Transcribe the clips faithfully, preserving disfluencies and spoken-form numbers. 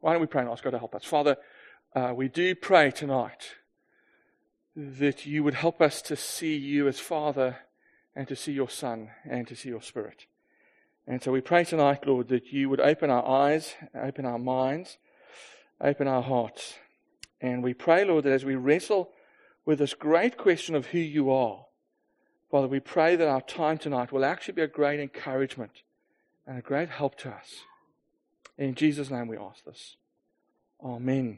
Why don't we pray and ask God to help us? Father, uh, we do pray tonight that you would help us to see you as Father and to see your Son and to see your Spirit. And so we pray tonight, Lord, that you would open our eyes, open our minds, open our hearts. And we pray, Lord, that as we wrestle with this great question of who you are, Father, we pray that our time tonight will actually be a great encouragement and a great help to us. In Jesus' name we ask this. Amen.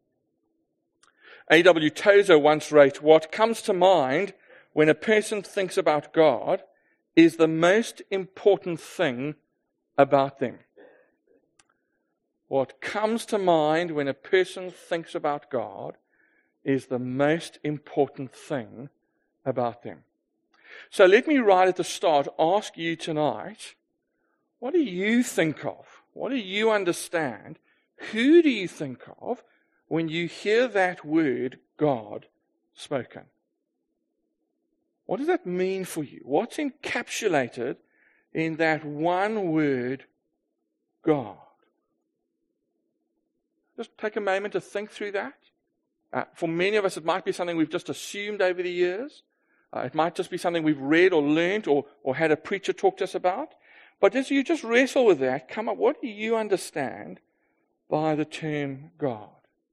A W Tozer once wrote, "What comes to mind when a person thinks about God is the most important thing about them." What comes to mind when a person thinks about God is the most important thing about them. So let me right at the start ask you tonight, what do you think of? What do you understand? Who do you think of when you hear that word, God, spoken? What does that mean for you? What's encapsulated in that one word, God? Just take a moment to think through that. Uh, for many of us, it might be something we've just assumed over the years. Uh, it might just be something we've read or learned or, or had a preacher talk to us about. But as you just wrestle with that, come up, what do you understand by the term God?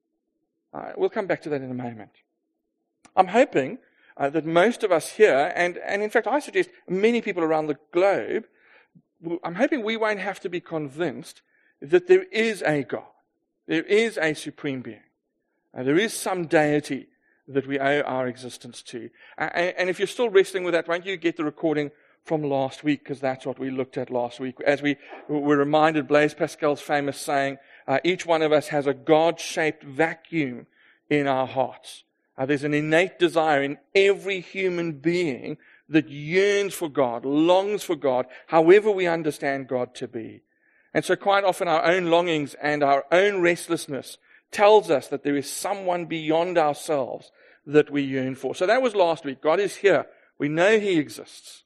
Uh, we'll come back to that in a moment. I'm hoping uh, that most of us here, and, and in fact I suggest many people around the globe, I'm hoping we won't have to be convinced that there is a God. There is a supreme being. Uh, there is some deity that we owe our existence to. Uh, and, and if you're still wrestling with that, won't you get the recording from last week, because that's what we looked at last week. As we were reminded, Blaise Pascal's famous saying, uh, each one of us has a God-shaped vacuum in our hearts. Uh, there's an innate desire in every human being that yearns for God, longs for God, however we understand God to be. And so quite often our own longings and our own restlessness tells us that there is someone beyond ourselves that we yearn for. So that was last week. God is here. We know He exists.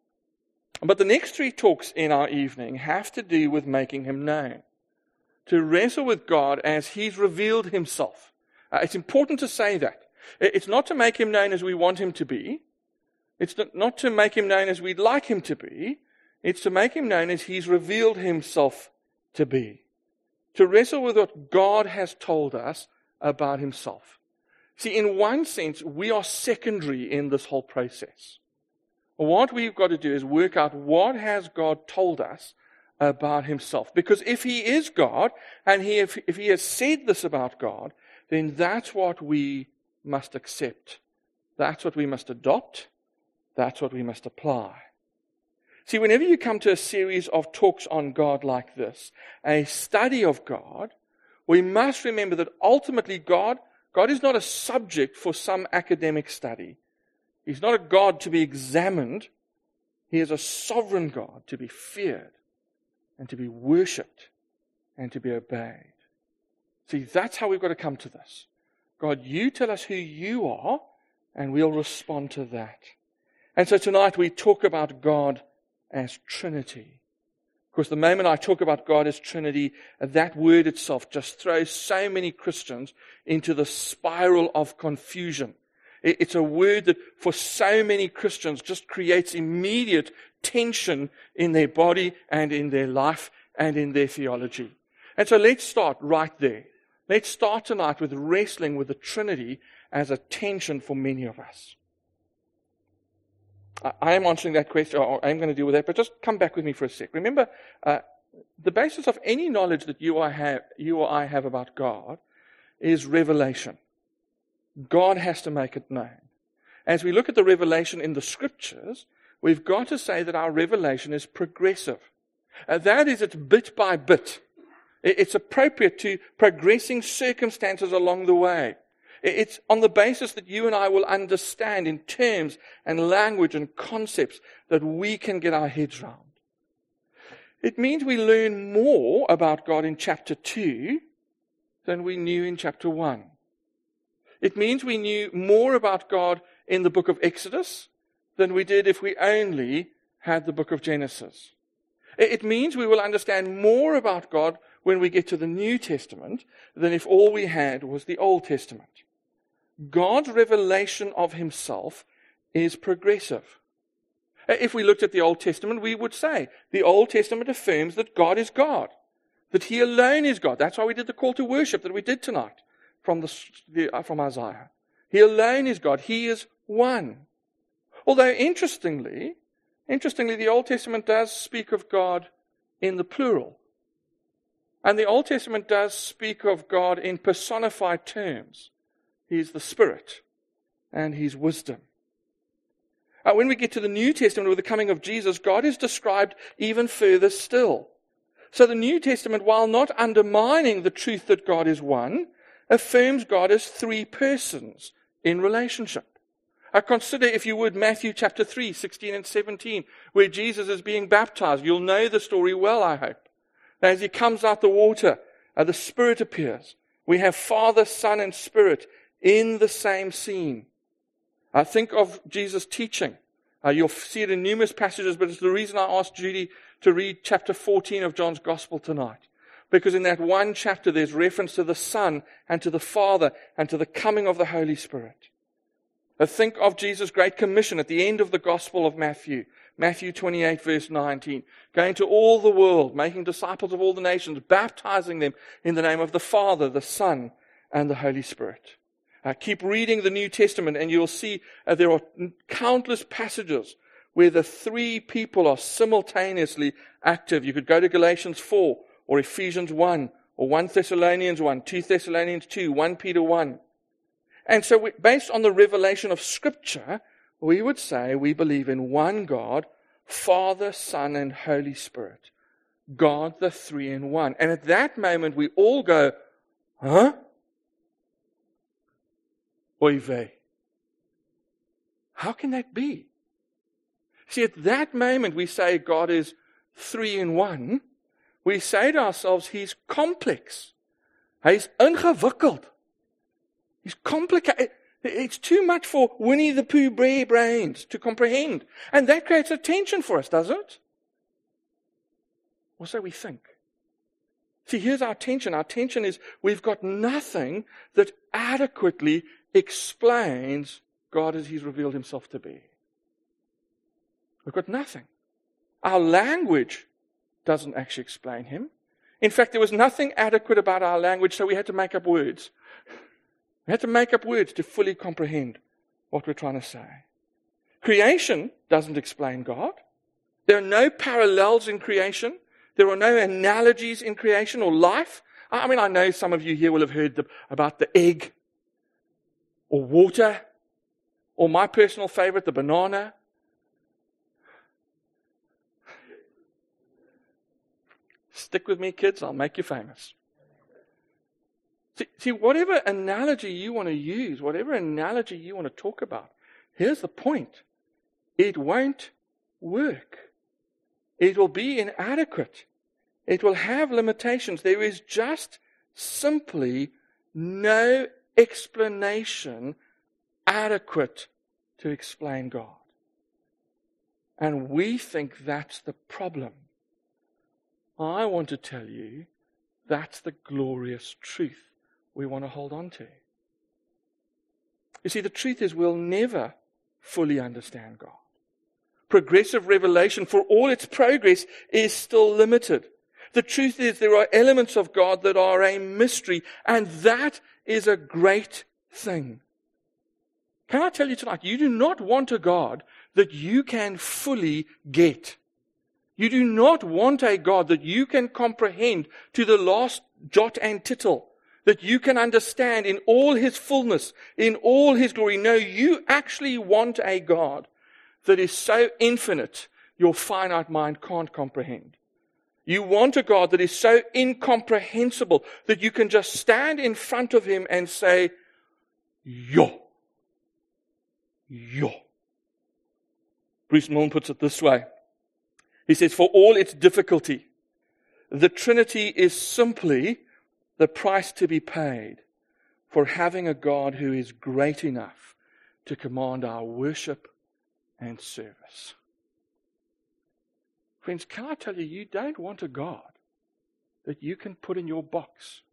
But the next three talks in our evening have to do with making Him known. To wrestle with God as He's revealed Himself. Uh, it's important to say that. It's not to make Him known as we want Him to be. It's not to make Him known as we'd like Him to be. It's to make Him known as He's revealed Himself to be. To wrestle with what God has told us about Himself. See, in one sense, we are secondary in this whole process. What we've got to do is work out what has God told us about Himself. Because if He is God, and he, if, if He has said this about God, then that's what we must accept. That's what we must adopt. That's what we must apply. See, whenever you come to a series of talks on God like this, a study of God, we must remember that ultimately God, God is not a subject for some academic study. He's not a God to be examined. He is a sovereign God to be feared and to be worshipped and to be obeyed. See, that's how we've got to come to this. God, you tell us who you are, and we'll respond to that. And so tonight we talk about God as Trinity. Of course, the moment I talk about God as Trinity, that word itself just throws so many Christians into the spiral of confusion. It's a word that for so many Christians just creates immediate tension in their body and in their life and in their theology. And so let's start right there. Let's start tonight with wrestling with the Trinity as a tension for many of us. I am answering that question, or I'm going to deal with that, but just come back with me for a sec. Remember, uh, the basis of any knowledge that you or, I have, you or I have about God is revelation. God has to make it known. As we look at the revelation in the Scriptures, we've got to say that our revelation is progressive. Uh, that is, it's bit by bit. It's appropriate to progressing circumstances along the way. It's on the basis that you and I will understand in terms and language and concepts that we can get our heads around. It means we learn more about God in chapter two than we knew in chapter one. It means we knew more about God in the book of Exodus than we did if we only had the book of Genesis. It means we will understand more about God when we get to the New Testament than if all we had was the Old Testament. God's revelation of himself is progressive. If we looked at the Old Testament, we would say the Old Testament affirms that God is God, that he alone is God. That's why we did the call to worship that we did tonight from, the, the, from Isaiah. He alone is God. He is one. Although interestingly, interestingly, the Old Testament does speak of God in the plural. And the Old Testament does speak of God in personified terms. He is the Spirit, and he's wisdom. Uh, when we get to the New Testament with the coming of Jesus, God is described even further still. So the New Testament, while not undermining the truth that God is one, affirms God as three persons in relationship. Uh, consider, if you would, Matthew chapter three, sixteen and seventeen, where Jesus is being baptized. You'll know the story well, I hope. As he comes out the water, uh, the Spirit appears. We have Father, Son, and Spirit in the same scene. I think of Jesus' teaching. Uh, you'll see it in numerous passages, but it's the reason I asked Judy to read chapter fourteen of John's Gospel tonight. Because in that one chapter, there's reference to the Son and to the Father and to the coming of the Holy Spirit. Uh, think of Jesus' Great Commission at the end of the Gospel of Matthew. Matthew twenty-eight, verse nineteen. Going to all the world, making disciples of all the nations, baptizing them in the name of the Father, the Son, and the Holy Spirit. Uh, keep reading the New Testament and you'll see uh, there are countless passages where the three people are simultaneously active. You could go to Galatians four or Ephesians one or First Thessalonians one, Second Thessalonians two, First Peter one. And so we, based on the revelation of Scripture, we would say we believe in one God, Father, Son, and Holy Spirit. God the three in one. And at that moment we all go, huh? Oy vey. How can that be? See, at that moment we say God is three in one. We say to ourselves, he's complex. He's ingewikkeld. He's complicated. It's too much for Winnie the Pooh brains to comprehend. And that creates a tension for us, doesn't it? Or so we think. See, here's our tension. Our tension is we've got nothing that adequately explains God as he's revealed himself to be. We've got nothing. Our language doesn't actually explain him. In fact, there was nothing adequate about our language, so we had to make up words. We had to make up words to fully comprehend what we're trying to say. Creation doesn't explain God. There are no parallels in creation. There are no analogies in creation or life. I mean, I know some of you here will have heard the, about the egg or water or my personal favorite, the banana. Stick with me, kids. I'll make you famous. See, see, whatever analogy you want to use, whatever analogy you want to talk about, here's the point. It won't work. It will be inadequate. It will have limitations. There is just simply no explanation adequate to explain God. And we think that's the problem. I want to tell you that's the glorious truth we want to hold on to. You see, the truth is we'll never fully understand God. Progressive revelation, for all its progress, is still limited. The truth is there are elements of God that are a mystery, and that is a great thing. Can I tell you tonight, you do not want a God that you can fully get. You do not want a God that you can comprehend to the last jot and tittle, that you can understand in all his fullness, in all his glory. No, you actually want a God that is so infinite your finite mind can't comprehend. You want a God that is so incomprehensible that you can just stand in front of him and say, Yo. Yo. Bruce Milne puts it this way. He says, for all its difficulty, the Trinity is simply the price to be paid for having a God who is great enough to command our worship and service. Friends, can I tell you, you don't want a God that you can put in your box.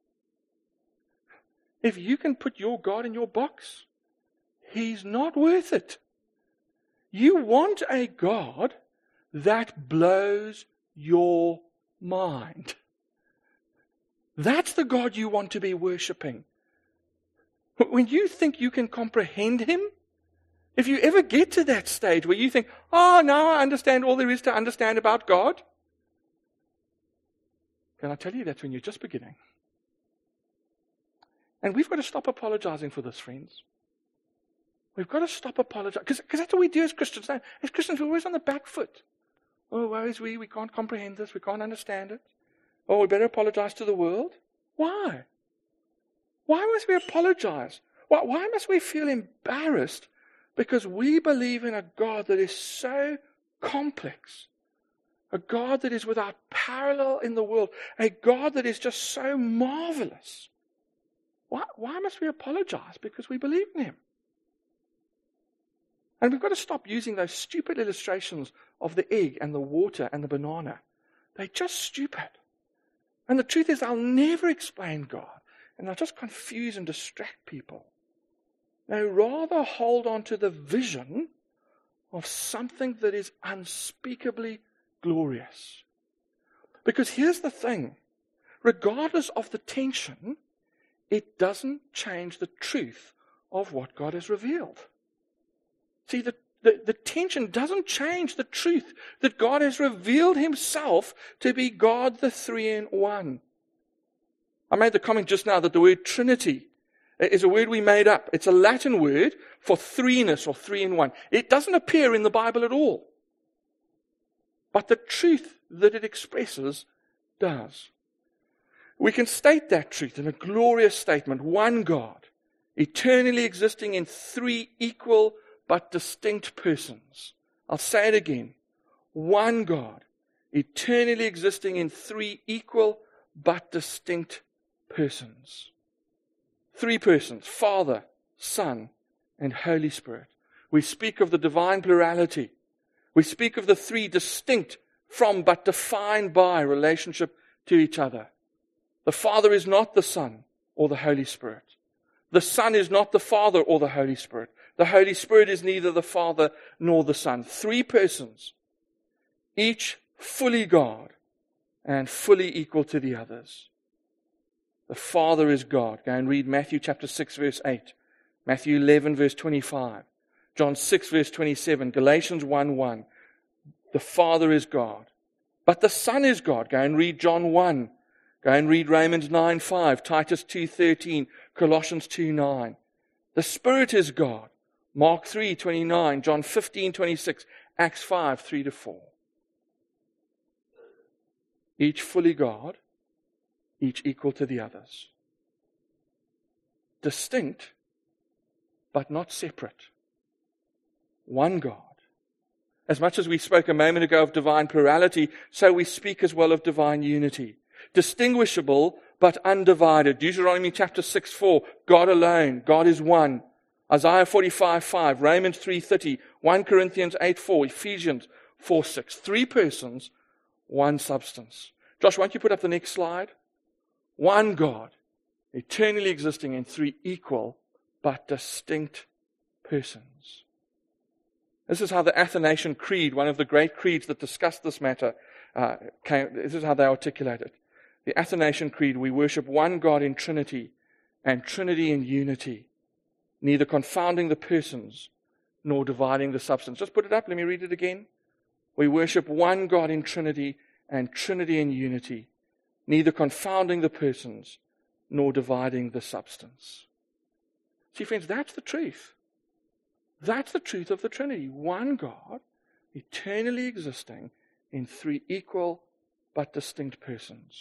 If you can put your God in your box, He's not worth it. You want a God that blows your mind. That's the God you want to be worshipping. When you think you can comprehend Him, if you ever get to that stage where you think, oh, now I understand all there is to understand about God, can I tell you that's when you're just beginning? And we've got to stop apologizing for this, friends. We've got to stop apologizing. Because that's what we do as Christians. As Christians, we're always on the back foot. Oh, woe is we, we can't comprehend this, we can't understand it. Oh, we better apologize to the world. Why? Why must we apologize? Why, why must we feel embarrassed because we believe in a God that is so complex, a God that is without parallel in the world, a God that is just so marvelous? Why, why must we apologize? Because we believe in Him. And we've got to stop using those stupid illustrations of the egg and the water and the banana. They're just stupid. And the truth is, they'll never explain God. And they'll just confuse and distract people. They rather hold on to the vision of something that is unspeakably glorious. Because here's the thing. Regardless of the tension, it doesn't change the truth of what God has revealed. See, the, the, the tension doesn't change the truth that God has revealed Himself to be God the three in one. I made the comment just now that the word Trinity is a word we made up. It's a Latin word for threeness or three in one. It doesn't appear in the Bible at all. But the truth that it expresses does. We can state that truth in a glorious statement. One God, eternally existing in three equal but distinct persons. I'll say it again. One God, eternally existing in three equal but distinct persons. Three persons, Father, Son, and Holy Spirit. We speak of the divine plurality. We speak of the three distinct from but defined by relationship to each other. The Father is not the Son or the Holy Spirit. The Son is not the Father or the Holy Spirit. The Holy Spirit is neither the Father nor the Son. Three persons, each fully God and fully equal to the others. The Father is God. Go and read Matthew chapter six, verse eight. Matthew eleven, verse twenty-five. John six, verse twenty-seven. Galatians one, one. The Father is God. But the Son is God. Go and read John one. Go and read Romans nine, five. Titus two, thirteen. Colossians two, nine. The Spirit is God. Mark three, twenty-nine. John fifteen, twenty-six. Acts five, three to four. Each fully God, each equal to the others. Distinct, but not separate. One God. As much as we spoke a moment ago of divine plurality, so we speak as well of divine unity. Distinguishable, but undivided. Deuteronomy chapter six, four. God alone. God is one. Isaiah forty-five, five. Romans three, thirty. First Corinthians eight, four. Ephesians four, six. Three persons, one substance. Josh, won't you put up the next slide? One God, eternally existing in three equal but distinct persons. This is how the Athanasian Creed, one of the great creeds that discussed this matter, uh, came, this is how they articulate it. The Athanasian Creed, we worship one God in Trinity and Trinity in unity, neither confounding the persons nor dividing the substance. Just put it up, let me read it again. We worship one God in Trinity and Trinity in unity, neither confounding the persons nor dividing the substance. See, friends, that's the truth. That's the truth of the Trinity. One God, eternally existing in three equal but distinct persons.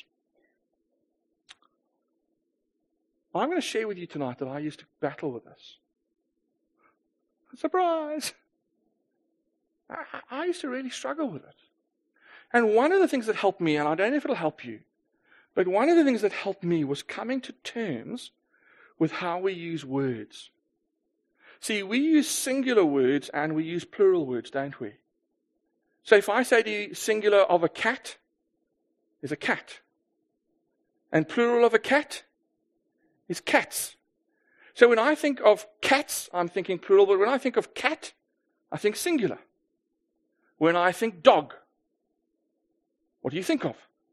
I'm going to share with you tonight that I used to battle with this. Surprise! I, I used to really struggle with it. And one of the things that helped me, and I don't know if it'll help you, but one of the things that helped me was coming to terms with how we use words. See, we use singular words and we use plural words, don't we? So if I say to you, singular of a cat is a cat. And plural of a cat is cats. So when I think of cats, I'm thinking plural, but when I think of cat, I think singular. When I think dog, what do you think of?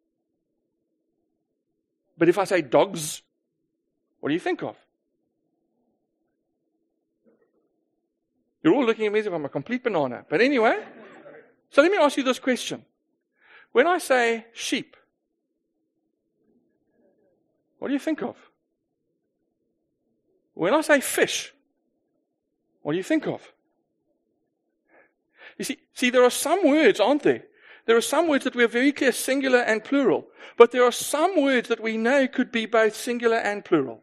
But if I say dogs, what do you think of? You're all looking at me as if I'm a complete banana. But anyway, so let me ask you this question. When I say sheep, what do you think of? When I say fish, what do you think of? You see, see, there are some words, aren't there? There are some words that we are very clear singular and plural. But there are some words that we know could be both singular and plural.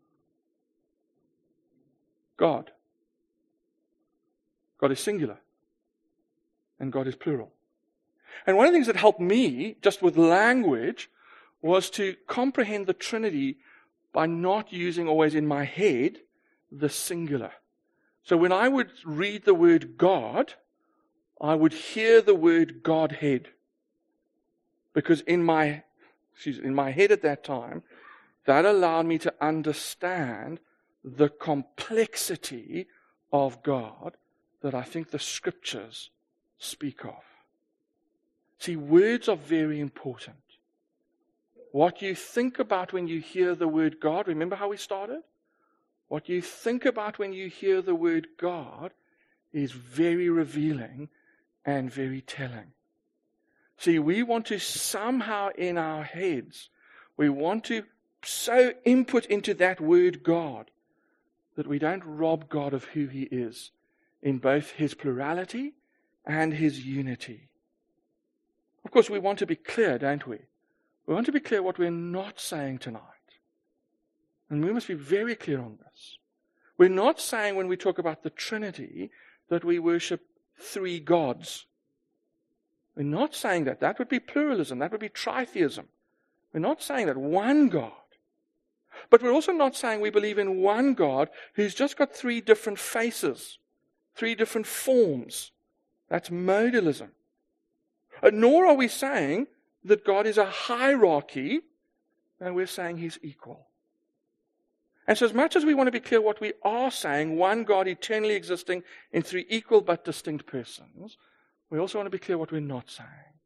God. God is singular. And God is plural. And one of the things that helped me, just with language, was to comprehend the Trinity by not using always in my head the singular. So when I would read the word God, I would hear the word Godhead. Because in my, excuse me, in my head at that time, that allowed me to understand the complexity of God that I think the Scriptures speak of. See, words are very important. What you think about when you hear the word God, remember how we started? What you think about when you hear the word God is very revealing and very telling. See, we want to somehow in our heads, we want to so input into that word God that we don't rob God of who He is in both His plurality and His unity. Of course, we want to be clear, don't we? We want to be clear what we're not saying tonight. And we must be very clear on this. We're not saying when we talk about the Trinity that we worship three gods. We're not saying that. That would be pluralism. That would be tritheism. We're not saying that. One God. But we're also not saying we believe in one God who's just got three different faces, three different forms. That's modalism. Uh, nor are we saying that God is a hierarchy, and we're saying He's equal. And so as much as we want to be clear what we are saying, one God eternally existing in three equal but distinct persons, we also want to be clear what we're not saying.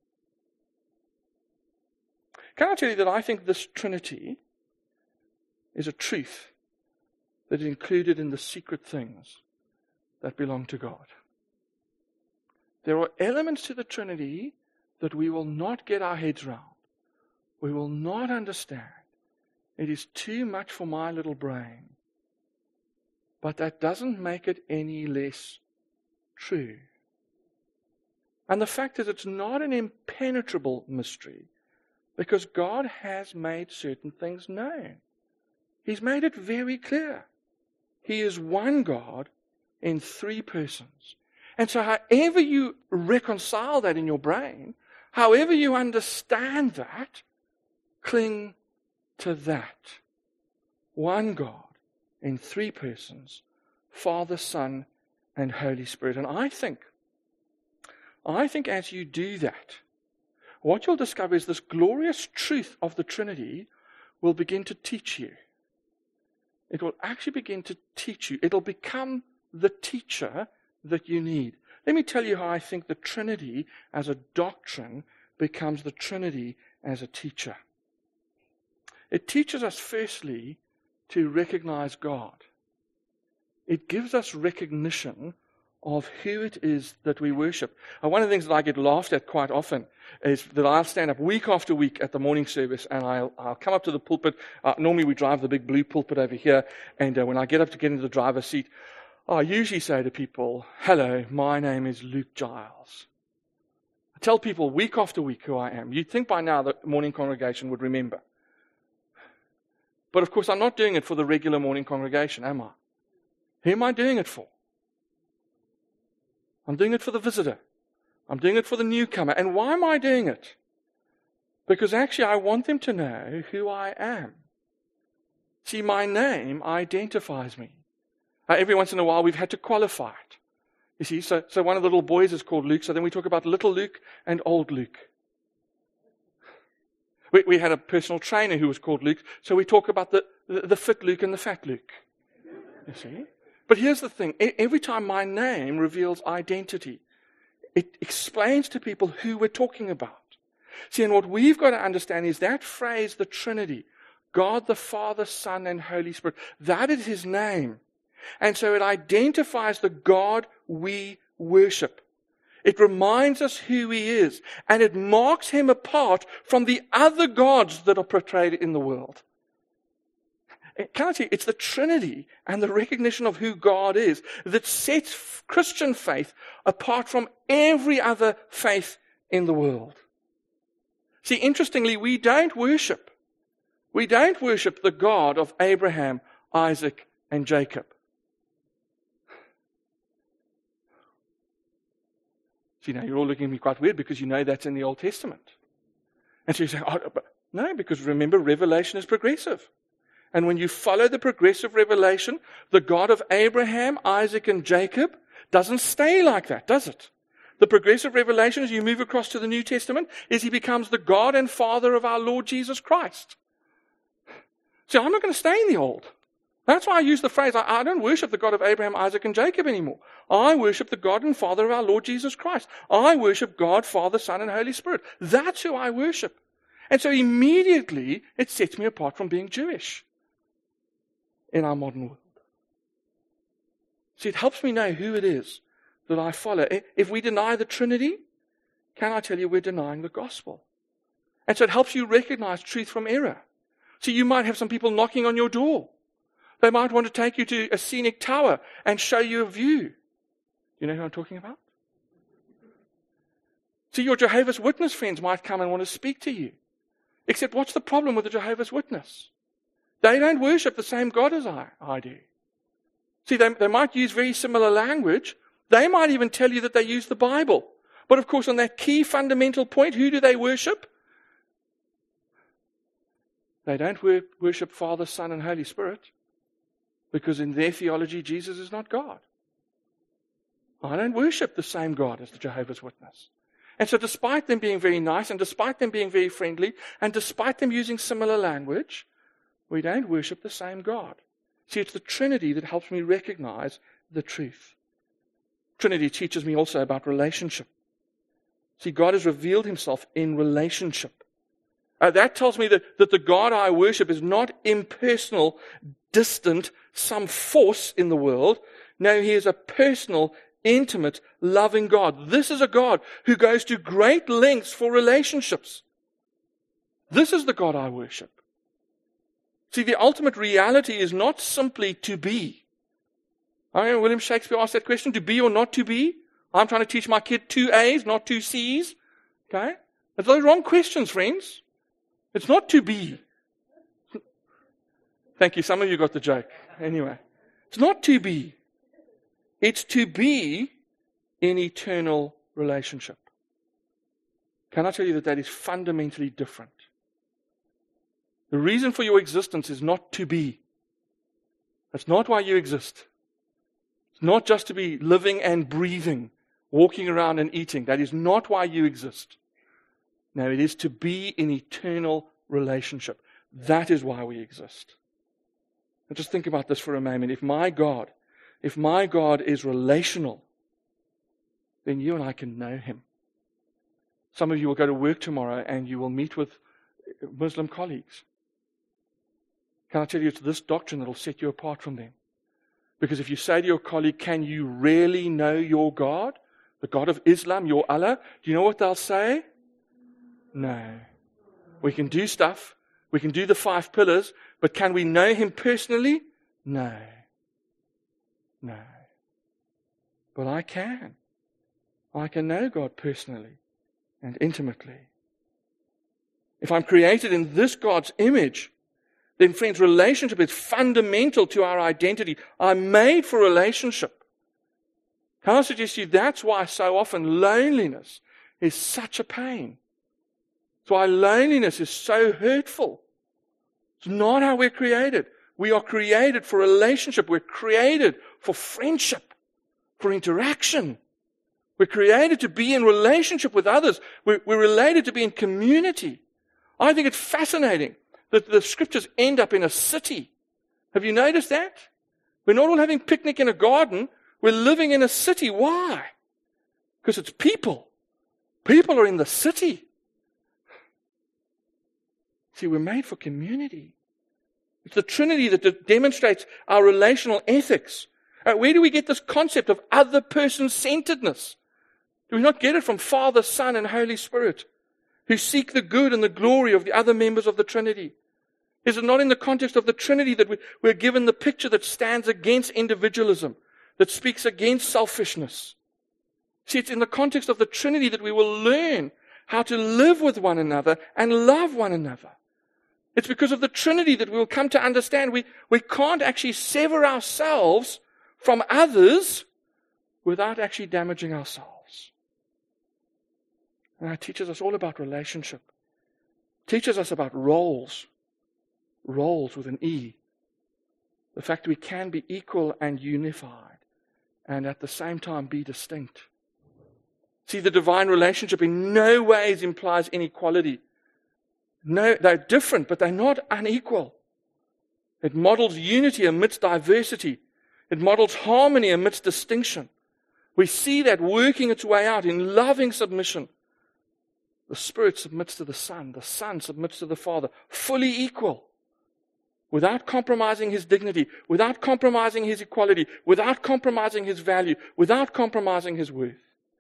Can I tell you that I think this Trinity is a truth that is included in the secret things that belong to God. There are elements to the Trinity that we will not get our heads round. We will not understand. It is too much for my little brain. But that doesn't make it any less true. And the fact is, it's not an impenetrable mystery because God has made certain things known. He's made it very clear. He is one God in three persons. And so however you reconcile that in your brain, however you understand that, cling to that. One God in three persons, Father, Son, and Holy Spirit. And I think, I think as you do that, what you'll discover is this glorious truth of the Trinity will begin to teach you. It will actually begin to teach you. It'll become the teacher that you need. Let me tell you how I think the Trinity as a doctrine becomes the Trinity as a teacher. It teaches us firstly to recognize God. It gives us recognition of who it is that we worship. And one of the things that I get laughed at quite often is that I'll stand up week after week at the morning service and I'll, I'll come up to the pulpit. Uh, normally we drive the big blue pulpit over here, and uh, when I get up to get into the driver's seat, I usually say to people, hello, my name is Luke Giles. I tell people week after week who I am. You'd think by now the morning congregation would remember. But of course I'm not doing it for the regular morning congregation, am I? Who am I doing it for? I'm doing it for the visitor. I'm doing it for the newcomer. And why am I doing it? Because actually I want them to know who I am. See, my name identifies me. Uh, every once in a while we've had to qualify it. You see, so, so one of the little boys is called Luke, so then we talk about little Luke and old Luke. We, we had a personal trainer who was called Luke, so we talk about the, the, the fit Luke and the fat Luke. You see? But here's the thing. Every time my name reveals identity, it explains to people who we're talking about. See, and what we've got to understand is that phrase, the Trinity, God the Father, Son, and Holy Spirit, that is His name. And so it identifies the God we worship. It reminds us who He is, and it marks Him apart from the other gods that are portrayed in the world. Can I tell you, it's the Trinity and the recognition of who God is that sets Christian faith apart from every other faith in the world. See, interestingly, we don't worship. We don't worship the God of Abraham, Isaac, and Jacob. See, now you're all looking at me quite weird because you know that's in the Old Testament. And so you say, oh, but no, because remember, Revelation is progressive. And when you follow the progressive revelation, the God of Abraham, Isaac, and Jacob doesn't stay like that, does it? The progressive revelation, as you move across to the New Testament, is He becomes the God and Father of our Lord Jesus Christ. See, I'm not going to stay in the old. That's why I use the phrase, I, I don't worship the God of Abraham, Isaac, and Jacob anymore. I worship the God and Father of our Lord Jesus Christ. I worship God, Father, Son, and Holy Spirit. That's who I worship. And so immediately, it sets me apart from being Jewish in our modern world. See, it helps me know who it is that I follow. If we deny the Trinity, can I tell you we're denying the gospel? And so it helps you recognize truth from error. So you might have some people knocking on your door. They might want to take you to a scenic tower and show you a view. You know who I'm talking about? See, your Jehovah's Witness friends might come and want to speak to you. Except what's the problem with the Jehovah's Witness? They don't worship the same God as I, I do. See, they, they might use very similar language. They might even tell you that they use the Bible. But of course, on that key fundamental point, who do they worship? They don't wor- worship Father, Son, and Holy Spirit. Because in their theology, Jesus is not God. I don't worship the same God as the Jehovah's Witness. And so despite them being very nice, and despite them being very friendly, and despite them using similar language, we don't worship the same God. See, it's the Trinity that helps me recognize the truth. Trinity teaches me also about relationship. See, God has revealed Himself in relationship. Uh, that tells me that, that the God I worship is not impersonal, distant, some force in the world. No, He is a personal, intimate, loving God. This is a God who goes to great lengths for relationships. This is the God I worship. See, the ultimate reality is not simply to be. I mean, William Shakespeare asked that question, to be or not to be? I'm trying to teach my kid two A's, not two C's. Okay? That's those wrong questions, friends. It's not to be. Thank you. Some of you got the joke. Anyway, it's not to be. It's to be in eternal relationship. Can I tell you that that is fundamentally different? The reason for your existence is not to be. That's not why you exist. It's not just to be living and breathing, walking around and eating. That is not why you exist. No, it is to be in eternal relationship. That is why we exist. Now just think about this for a moment. If my God, if my God is relational, then you and I can know Him. Some of you will go to work tomorrow and you will meet with Muslim colleagues. Can I tell you, it's this doctrine that will set you apart from them. Because if you say to your colleague, can you really know your God? The God of Islam, your Allah? Do you know what they'll say? No. We can do stuff. We can do the five pillars. But can we know Him personally? No. No. But I can. I can know God personally and intimately. If I'm created in this God's image, then friends, relationship is fundamental to our identity. I'm made for relationship. Can I suggest to you that's why so often loneliness is such a pain? That's why loneliness is so hurtful. It's not how we're created. We are created for relationship. We're created for friendship, for interaction. We're created to be in relationship with others. We're, we're related to be in community. I think it's fascinating that the scriptures end up in a city. Have you noticed that? We're not all having a picnic in a garden. We're living in a city. Why? Because it's people. People are in the city. See, we're made for community. It's the Trinity that de- demonstrates our relational ethics. Uh, where do we get this concept of other person-centeredness? Do we not get it from Father, Son, and Holy Spirit, who seek the good and the glory of the other members of the Trinity? Is it not in the context of the Trinity that we, we're given the picture that stands against individualism, that speaks against selfishness? See, it's in the context of the Trinity that we will learn how to live with one another and love one another. It's because of the Trinity that we will come to understand we, we can't actually sever ourselves from others without actually damaging ourselves. And it teaches us all about relationship. It teaches us about roles. Roles with an E. The fact that we can be equal and unified and at the same time be distinct. See, the divine relationship in no ways implies inequality. No, they're different, but they're not unequal. It models unity amidst diversity. It models harmony amidst distinction. We see that working its way out in loving submission. The Spirit submits to the Son. The Son submits to the Father. Fully equal. Without compromising his dignity. Without compromising his equality. Without compromising his value. Without compromising his worth.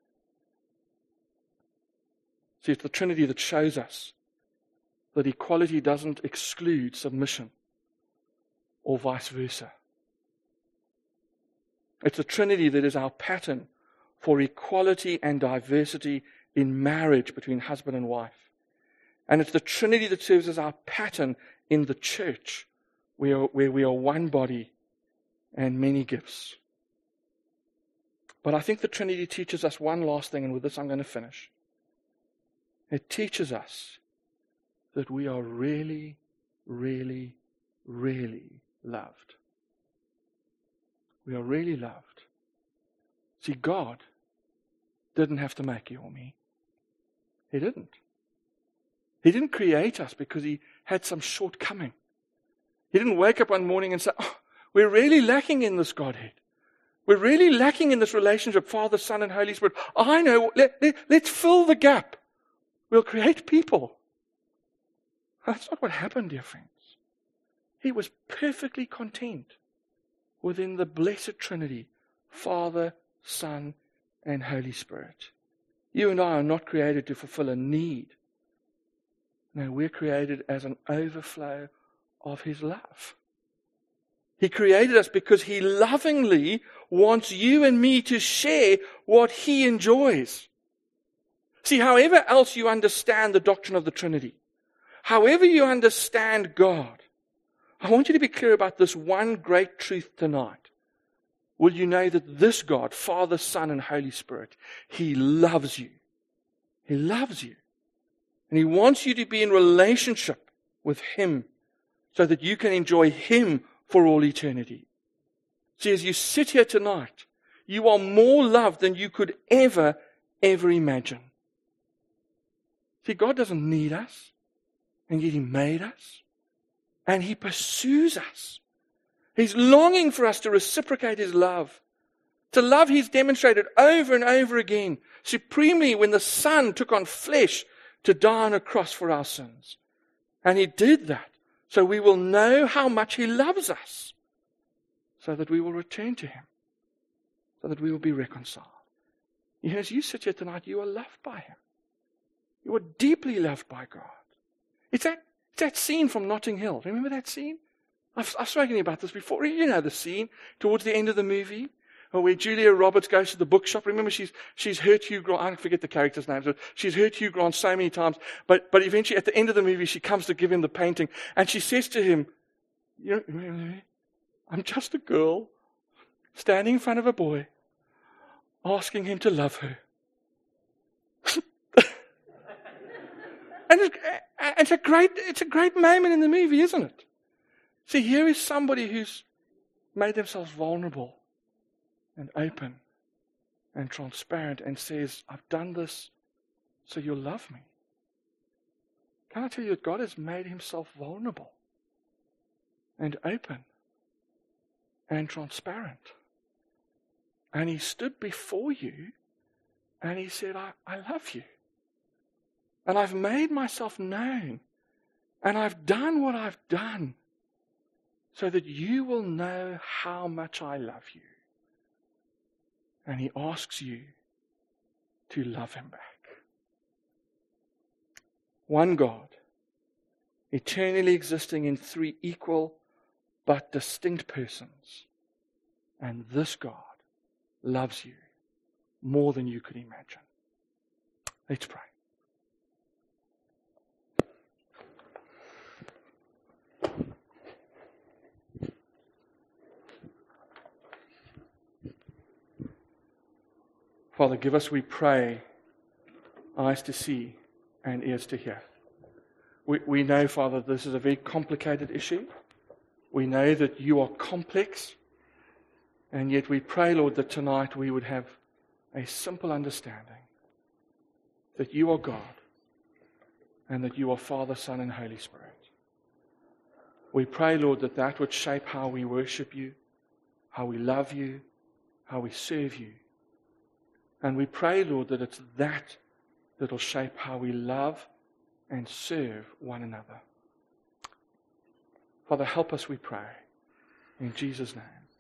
See, it's the Trinity that shows us that equality doesn't exclude submission, or vice versa. It's the Trinity that is our pattern for equality and diversity in marriage between husband and wife. And it's the Trinity that serves as our pattern in the church, where, where we are one body and many gifts. But I think the Trinity teaches us one last thing, and with this I'm going to finish. It teaches us that we are really, really, really loved. We are really loved. See, God didn't have to make you or me. He didn't. He didn't create us because he had some shortcoming. He didn't wake up one morning and say, oh, we're really lacking in this Godhead. We're really lacking in this relationship, Father, Son, and Holy Spirit. I know, let, let, let's fill the gap. We'll create people. That's not what happened, dear friends. He was perfectly content within the blessed Trinity, Father, Son, and Holy Spirit. You and I are not created to fulfill a need. No, we're created as an overflow of his love. He created us because he lovingly wants you and me to share what he enjoys. See, however else you understand the doctrine of the Trinity, however you understand God, I want you to be clear about this one great truth tonight. Will you know that this God, Father, Son, and Holy Spirit, he loves you. He loves you. And he wants you to be in relationship with him so that you can enjoy him for all eternity. See, as you sit here tonight, you are more loved than you could ever, ever imagine. See, God doesn't need us. And yet he made us. And he pursues us. He's longing for us to reciprocate his love. To love he's demonstrated over and over again. Supremely when the Son took on flesh to die on a cross for our sins. And he did that so we will know how much he loves us. So that we will return to him. So that we will be reconciled. You know, as you sit here tonight, you are loved by him. You are deeply loved by God. It's that, it's that scene from Notting Hill. Remember that scene? I've, I've spoken to you about this before. You know the scene towards the end of the movie where Julia Roberts goes to the bookshop. Remember, she's she's hurt Hugh Grant. I forget the character's names. But she's hurt Hugh Grant so many times. But but eventually, at the end of the movie, she comes to give him the painting, and she says to him, "You know, I'm just a girl standing in front of a boy, asking him to love her." And it's, it's a great, it's a great moment in the movie, isn't it? See, here is somebody who's made themselves vulnerable and open and transparent and says, I've done this so you'll love me. Can I tell you that God has made himself vulnerable and open and transparent? And he stood before you and he said, I, I love you. And I've made myself known. And I've done what I've done so that you will know how much I love you. And he asks you to love him back. One God, eternally existing in three equal but distinct persons. And this God loves you more than you could imagine. Let's pray. Father, give us, we pray, eyes to see and ears to hear. We, we know, Father, this is a very complicated issue. We know that you are complex. And yet we pray, Lord, that tonight we would have a simple understanding that you are God and that you are Father, Son, and Holy Spirit. We pray, Lord, that that would shape how we worship you, how we love you, how we serve you. And we pray, Lord, that it's that that will shape how we love and serve one another. Father, help us, we pray. In Jesus' name.